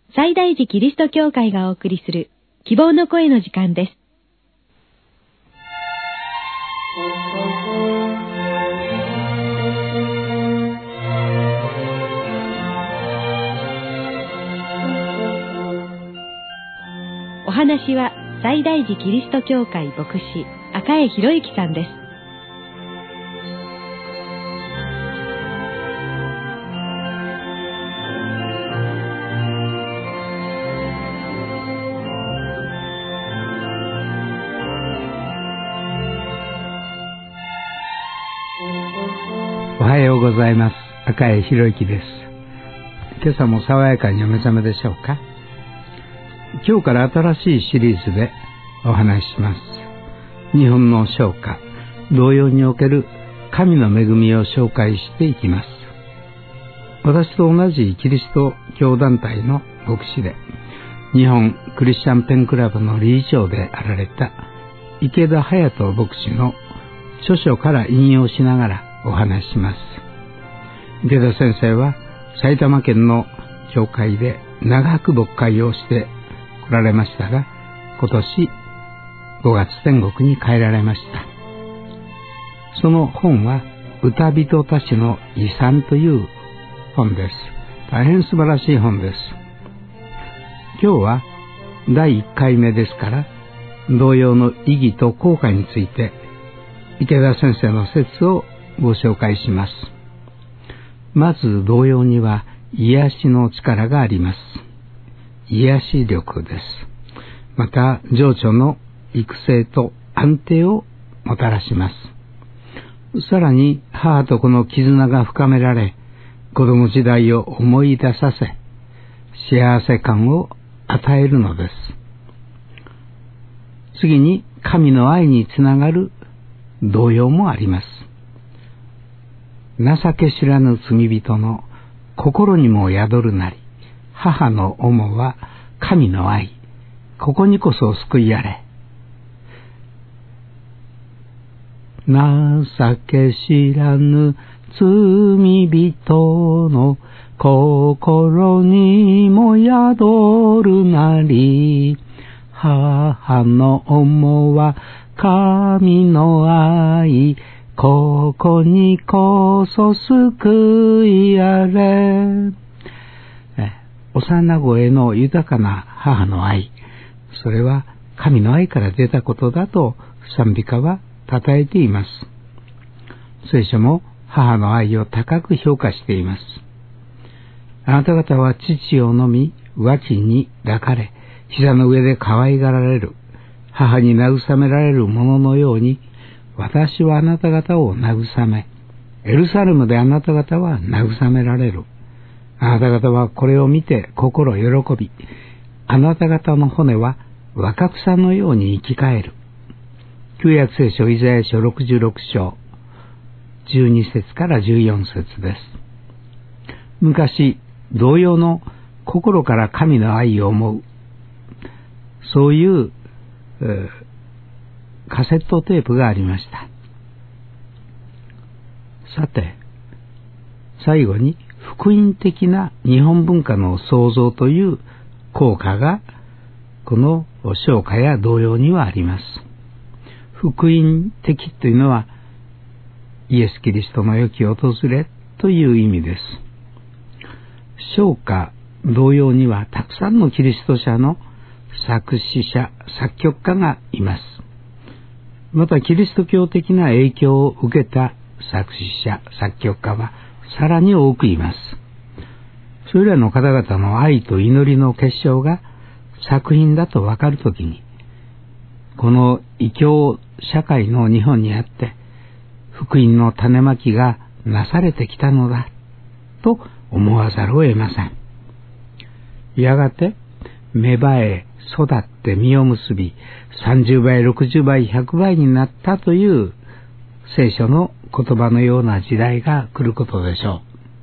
西大寺キリスト教会がお送りする希望の声の時間です。お話は西大寺キリスト教会牧師赤江博之さんです。 おはようございます。赤江博之です。今朝も爽やかにお目覚めでしょうか。今日から新しいシリーズでお話しします。日本の唱歌童謡における神の恵みを紹介していきます。私と同じキリスト教団体の牧師で日本クリスチャンペンクラブの理事長であられた池田隼人牧師の著書から引用しながらお話しします。池田先生は埼玉県の教会で長く牧会をして来られましたが、今年5月天国に帰られました。その本は歌人たちの遺産という本です。大変素晴らしい本です。今日は第1回目ですから、童謡の意義と効果について池田先生の説をご紹介します。まず童謡には癒しの力があります。癒し力です。また情緒の育成と安定をもたらします。さらに母と子の絆が深められ、子供時代を思い出させ、幸せ感を与えるのです。次に神の愛につながる童謡もあります。情け知らぬ罪人の心にも宿るなり、母の思は神の愛、ここにこそ救いあれ。情け知らぬ罪人の心にも宿るなり、母の思は神の愛、ここにこそ救いあれ。幼子への豊かな母の愛、それは神の愛から出たことだと賛美歌は称えています。聖書も母の愛を高く評価しています。あなた方は父を飲み、和地に抱かれ、膝の上で可愛がられる、母に慰められるもののように、私はあなた方を慰め、エルサレムであなた方は慰められる。あなた方はこれを見て心喜び、あなた方の骨は若草のように生き返る。旧約聖書イザヤ書66章12節から14節です。昔、童謡の心から神の愛を思う、そういうカセットテープがありました。さて、最後に福音的な日本文化の創造という効果がこの唱歌や童謡にはあります。福音的というのはイエス・キリストの良き訪れという意味です。唱歌童謡にはたくさんのキリスト者の作詞者作曲家がいます。またキリスト教的な影響を受けた作詞者作曲家はさらに多くいます。それらの方々の愛と祈りの結晶が作品だとわかるときに、この異教社会の日本にあって福音の種まきがなされてきたのだと思わざるを得ません。やがて芽生え育って実を結び、30倍60倍100倍になったという聖書の言葉のような時代が来ることでしょう。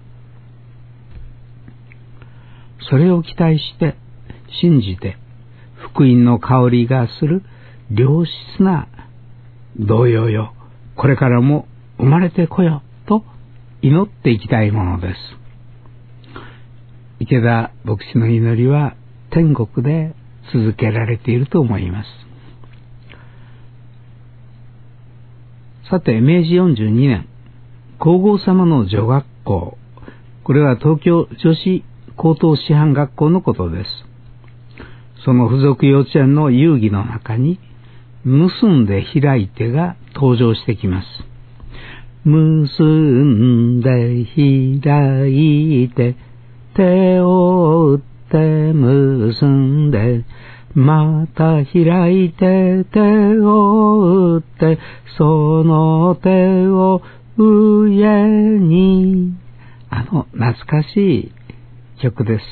それを期待して信じて、福音の香りがする良質な童謡よ、これからも生まれてこよと祈っていきたいものです。 池田牧師の祈りは天国で続けられていると思います。さて、明治42年、皇后様の女学校、これは東京女子高等師範学校のことです。その付属幼稚園の遊戯の中に、結んで開いてが登場してきます。結んで開いて、手を打って結んで、また開いて手を打って、その手を上に。懐かしい曲です。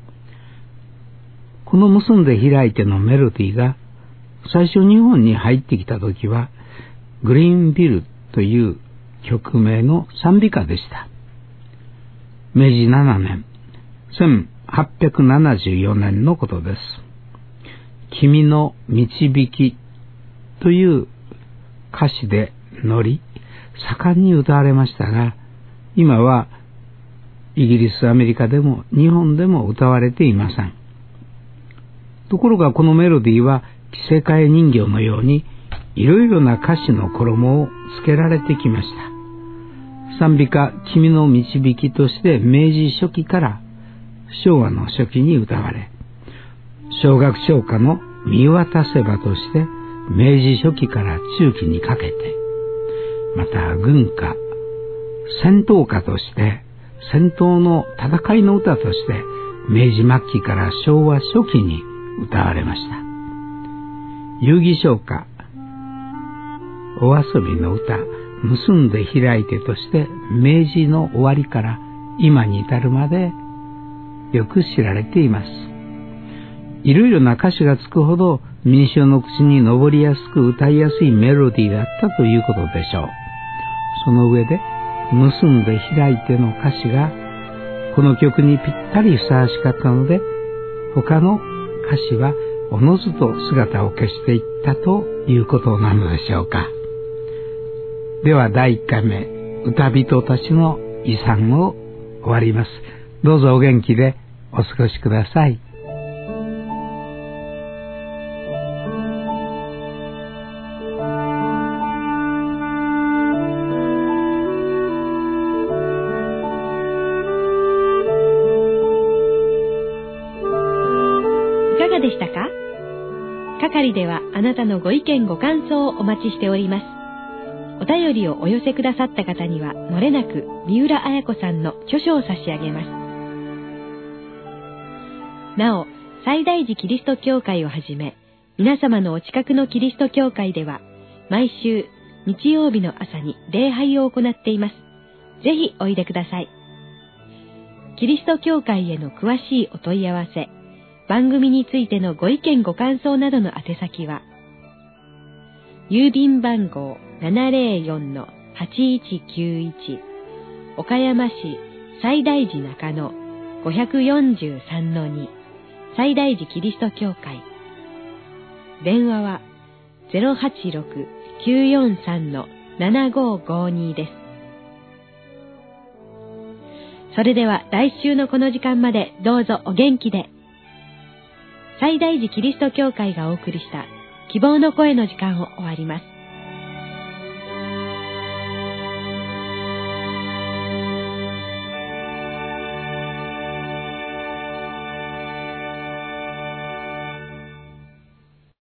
この結んで開いてのメロディーが最初日本に入ってきた時は、グリーンビルという曲名の賛美歌でした。明治7年、1874年のことです。君の導きという歌詞で乗り、盛んに歌われましたが、今はイギリス、アメリカでも日本でも歌われていません。ところがこのメロディーは着せ替え人形のようにいろいろな歌詞の衣をつけられてきました。賛美歌君の導きとして明治初期から昭和の初期に歌われ、小学唱歌の見渡せばとして明治初期から中期にかけて、また軍歌、戦闘歌として戦闘の戦いの歌として明治末期から昭和初期に歌われました。遊戯唱歌、お遊びの歌、結んで開いてとして明治の終わりから今に至るまでよく知られています。いろいろな歌詞がつくほど民衆の口に上りやすく歌いやすいメロディーだったということでしょう。その上で結んで開いての歌詞がこの曲にぴったりふさわしかったので、他の歌詞はおのずと姿を消していったということなのでしょうか。では第1回目、歌人たちの遺産を終わります。どうぞお元気でお過ごしください。 いかがでしたか？係ではあなたのご意見ご感想をお待ちしております。お便りをお寄せくださった方にはもれなく三浦綾子さんの著書を差し上げます。なお、西大寺キリスト教会をはじめ、皆様のお近くのキリスト教会では毎週日曜日の朝に礼拝を行っています。ぜひおいでください。キリスト教会への詳しいお問い合わせ、番組についてのご意見ご感想などの宛先は、郵便番号 704-8191 岡山市西大寺中野 543-2 西大寺キリスト教会。電話は 086-943-7552 です。それでは来週のこの時間までどうぞお元気で。西大寺キリスト教会がお送りした希望の声の時間を終わります。